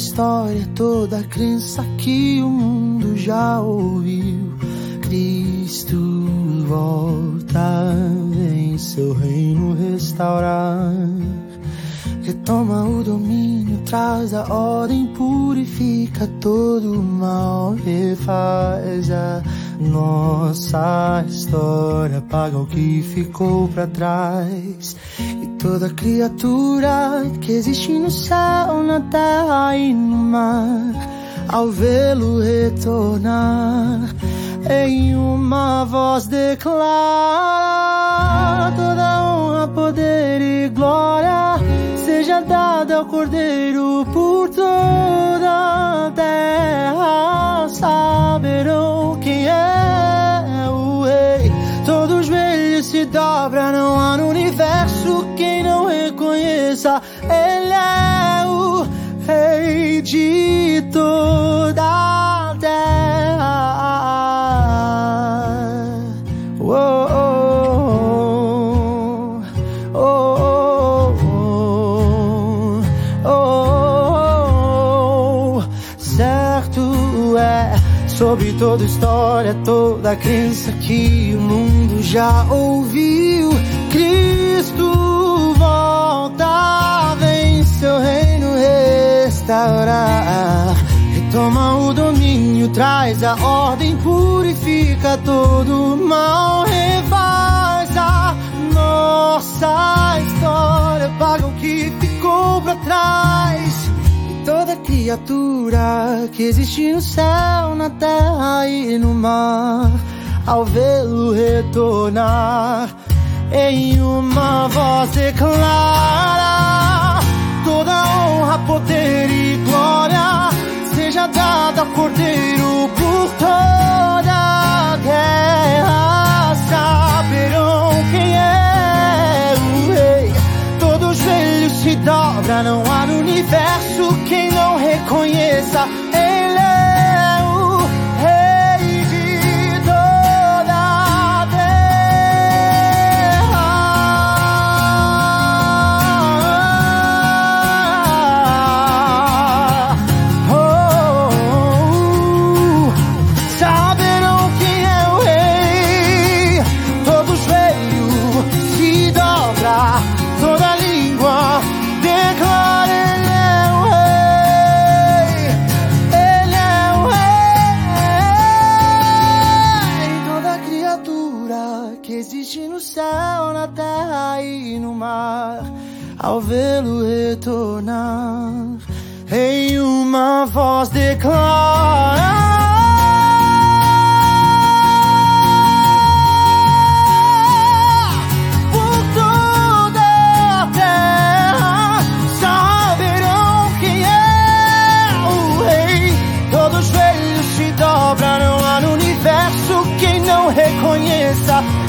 história, toda crença que o mundo já ouviu. Cristo volta, vem seu reino restaurar. Retoma o domínio, traz a ordem, purifica todo o mal, refaz a nossa história, apaga o que ficou pra trás. E toda criatura que existe no céu, na terra e no mar, ao vê-lo retornar, em uma voz declara: toda honra, poder e glória seja dada ao Cordeiro. Por toda a terra saberão quem é o Rei. Todo joelho se dobra, não há no universo quem não reconheça. Ele é o Rei de toda a terra. Sobre toda história, toda crença que o mundo já ouviu, Cristo volta, vem seu reino restaurar. Retoma o domínio, traz a ordem, purifica todo o mal, refaz a nossa história, paga o que ficou pra trás. Toda criatura que existe no céu, na terra e no mar, ao vê-lo retornar, em uma voz declara: toda honra, poder e glória seja dada ao Cordeiro. Por toda a terra saberão quem é o Rei. Todo joelho se dobra, não há no universo quem não reconheça. Ele é o Rei de toda a terra. Saberão quem é o Rei. Todo joelho se dobra, toda língua declara: Ele é o Rei, Ele é o Rei. Toda criatura que existe no céu, na terra e no mar, ao vê-lo retornar, em uma voz declara: não há no universo quem não reconheça.